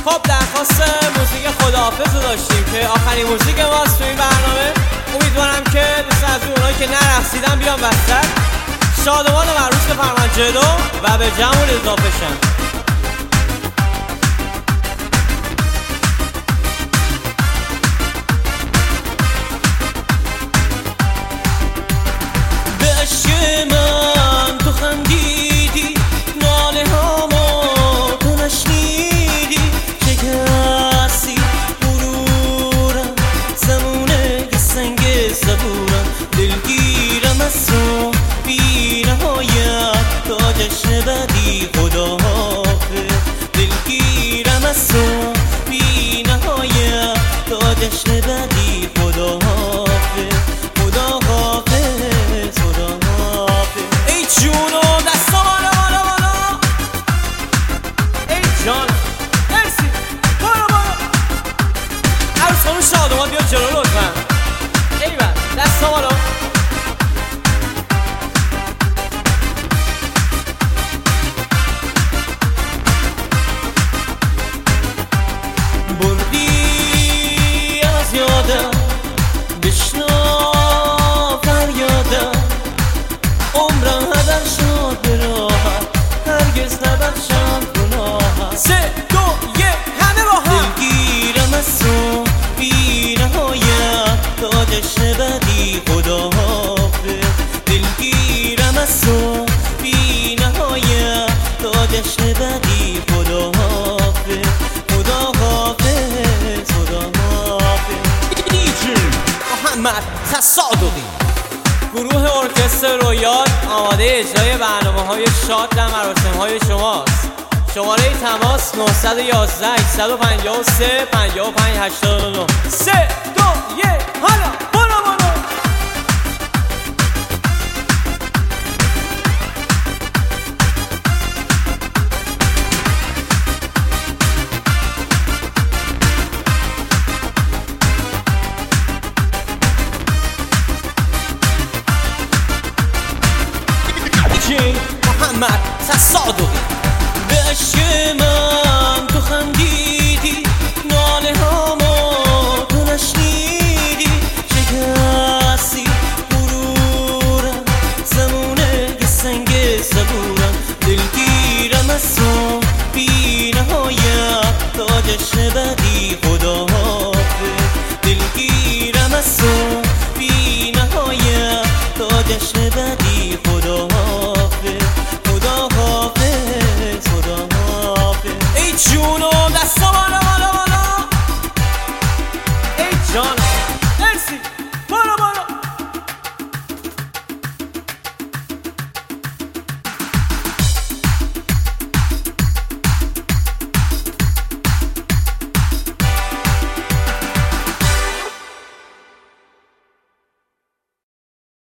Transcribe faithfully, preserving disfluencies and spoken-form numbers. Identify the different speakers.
Speaker 1: خب درخواست موزیک خداحافظ رو داشتیم که آخرین موزیک ماست تو این برنامه. امیدوارم که دوست از اونایی که نرقصیدن بیان وسط، شادمان و معروض بفرمان جلو و به جمعون اضافه شن.
Speaker 2: به عشق من تو خندیدی، ناله هامو تو نشنیدی، شکستی غرورم، زمونه که سنگ صبورم، دلگیرم از تو بی نهایت تا جشن بعدی خداحافظ، دلگیرم از تو بی نهایت تا جشن بعدی خداحافظ، خداحافظ، خداحافظ.
Speaker 1: ای جونو دستا بالا بالا بالا، ای جان مرسی، بالا بالا. عروس خانوم شادمان بیا جلو لطفا. ای بر دستا بالا.
Speaker 2: بردی از یادم، بشنا فریادم، عمرم هدر شد به راحت، هرگز نبخشم گناهم.
Speaker 1: سه دو یک همه با هم.
Speaker 2: دلگیرم از تو بی نهایت تا جشن بعدی خداحافظ، دلگیرم از تو بی نهایت تا جشن بعدی خداحافظ، خداحافظ، خداحافظ.
Speaker 1: دیجی محمد تصادقی، گروه ارکستر رویال آماده اجرای برنامه‌های شاد در مراسم‌های شماست. شماره تماس نه یک یک هشت پنج سه پنج پنج هشت نه. سه دو یک حالا